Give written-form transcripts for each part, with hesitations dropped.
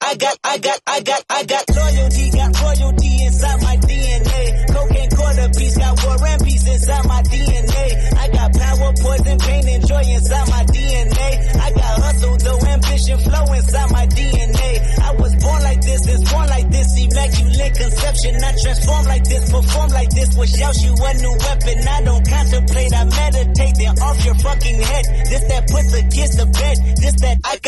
got loyalty, got royalty inside my DNA. Cocaine quarter piece, got war and peace inside my DNA. I got power, poison, pain, and joy inside my DNA. I got hustle, though, ambition, flow inside my DNA. I was born like this, is born like this, immaculate conception. I transform like this, perform like this, was out you a new weapon. I don't contemplate, I meditate, then off your fucking head. This that puts against the bed. This that I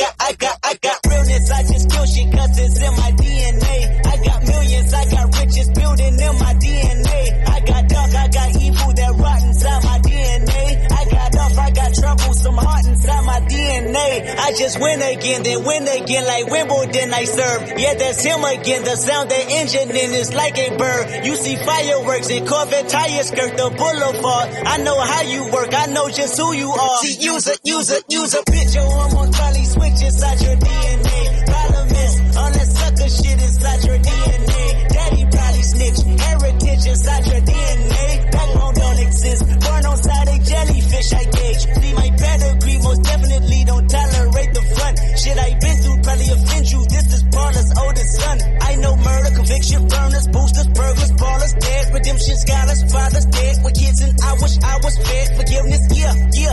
got realness. I just kill shit cause it's in my DNA. I got millions, I got riches building in my DNA. I got dark, I got evil that rot inside my DNA. I got off, I got trouble, some heart inside my DNA. I just win again, then win again like Wimbledon I serve. Yeah, that's him again. The sound that engine in is like a bird. You see fireworks and Corvette tires skirt the boulevard. I know how you work, I know just who you are. See, use a picture, I'm on Charlie switch inside your DNA. Problem is, all that sucker shit inside your DNA. Daddy probably snitch, heritage inside your DNA. Backbone don't exist, burn on side a jellyfish I gauge. See my pedigree, most definitely don't tolerate the front. Shit I been through probably offend you, this is Paula's oldest son. I know murder, conviction, burners, boosters, burglars, ballers, dead, redemption, scholars, fathers dead with kids and I wish I was fed. Forgiveness, yeah.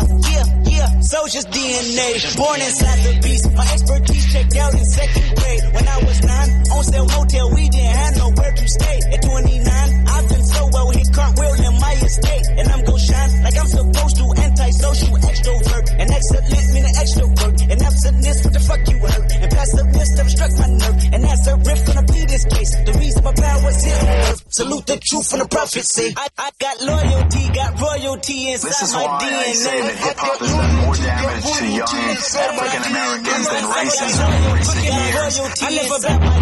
Soldier's DNA, born inside the beast. My expertise checked out in second grade. When I was 9, on sale motel, we didn't have nowhere to stay. At 29, I've been so well, hit cartwheel in my estate. And I'm gon' shine like I'm supposed to, antisocial extrovert. And excellent meaning extrovert. And absentness, what the fuck you hurt? And passiveness never struck my nerve. And that's a riff gonna be this case. The reason my power's here on earth. Salute the truth and the prophecy. I got loyalty, got royalty inside my DNA. This is why I say that hip-hop has done more damage to young African Americans than racism in recent years. I never bet my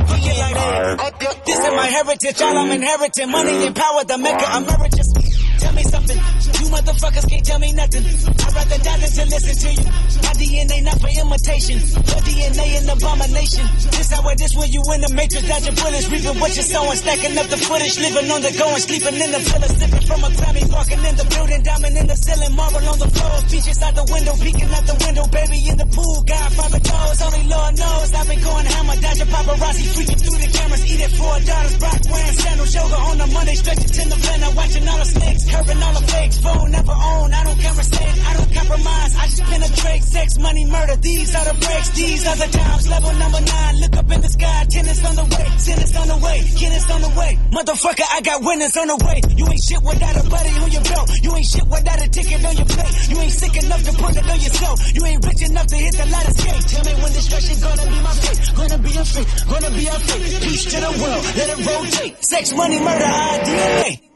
DNA. This is my heritage, all I'm inheriting. Money and power, the mecca emeritus. Tell me something, you motherfuckers can't tell me nothing. I'd rather die than to listen to you. My DNA not for imitation, your DNA an abomination. This how it is when you in the matrix, dodging bullets, reaping what you're sowing, stacking up the footage, living on the go and sleeping in the villa, sipping from a Grammy, walking in the building, diamond in the ceiling, marble on the floor, beaches out the window, peeking out the window, baby in the pool, Godfather goes, only Lord knows. I've been going hammer, dodging paparazzi, freaking through the cameras, eating $4, Brock wearing sandals, yoga on a Monday, stretching to the van, watching all the snakes. Curving all the fakes, phone never own. I don't conversate, I don't compromise. I just penetrate, sex, money, murder. These are the breaks, these are the times. Level number 9, look up in the sky. Tennis on the way, tennis on the way, tennis on the way. Motherfucker, I got winners on the way. You ain't shit without a buddy on your belt. You ain't shit without a ticket on your plate. You ain't sick enough to put it on yourself. You ain't rich enough to hit the ladder skate. Tell me when destruction gonna be my fate. Gonna be a fate, gonna be a fate. Peace to the world, let it rotate. Sex, money, murder, our DNA.